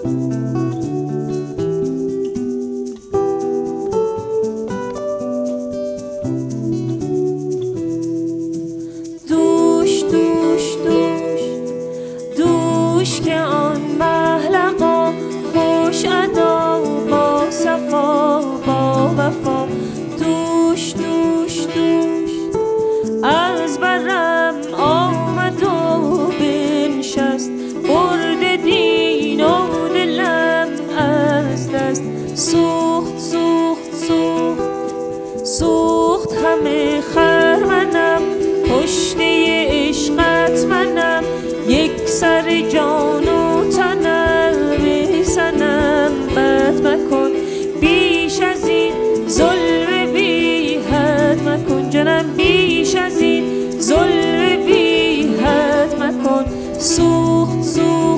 دوش که آن محلقا خوش ادا با صفا با وفا دوش از برم آمد و بنشست برد دین و دلم از دست سوخت همه خرمنم کشته عشقت منم یک سر جان و تنم سنم بد مکن بیش از این ظلم بی حد مکن جانم بیش از این ظلم بی حد مکن سوخت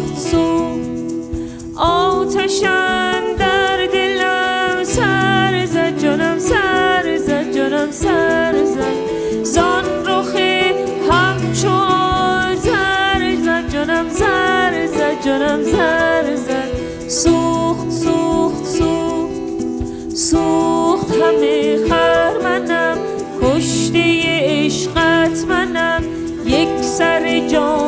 آتشم در دلم سر زد جانم سر زد زان رخ همچو زر زد جانم زر زد سوخت همه خرمنم کشته عشقت منم یک سر جان